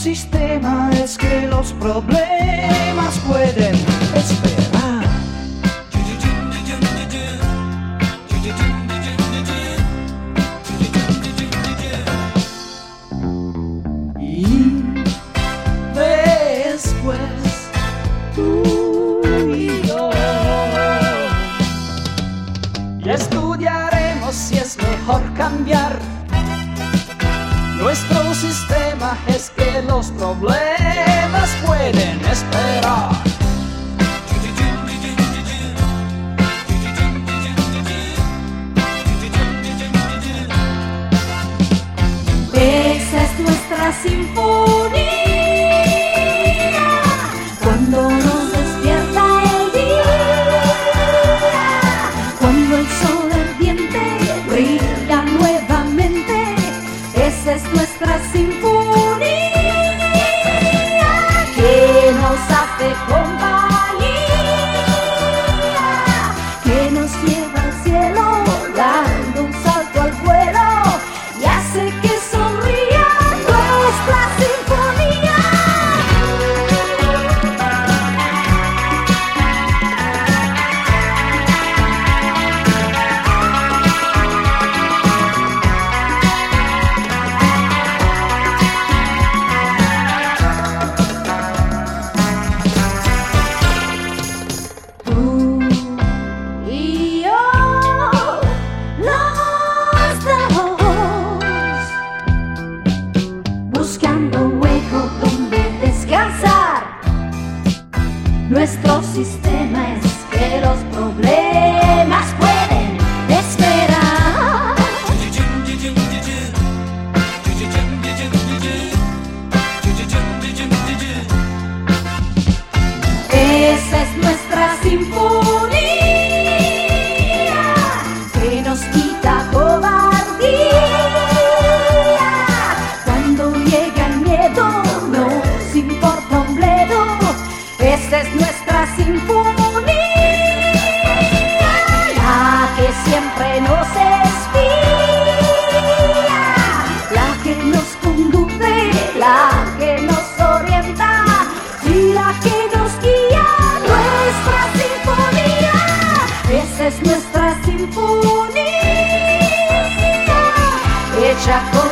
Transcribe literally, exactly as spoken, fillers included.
sistema es que los problemas pueden esperar. Y después tú y yo y estudiaremos si es mejor cambiar nuestro sistema, es que los problemas pueden esperar. Esa es nuestra sinfonía, cuando nos despierta el día, cuando el sol ardiente brilla nuevamente. Esa es nuestra sinfonía, que nos hace compañía, que nos lleva al cielo dando un salto al vuelo y hace que sonría nuestra sinfonía. Tú y yo, los dos, buscando un hueco donde descansar. Nuestro sistema es que los problemas pueden esperar. Esa es nuestra sinfonía, que nos quita cobardía. Cuando llega el miedo, nos importa un bledo. Esa es nuestra sinfonía, la que siempre nos espía, la que nos conduce, la que nos orienta y la que nos guía. Nuestra sinfonía, esa es nuestra sinfonía, hecha con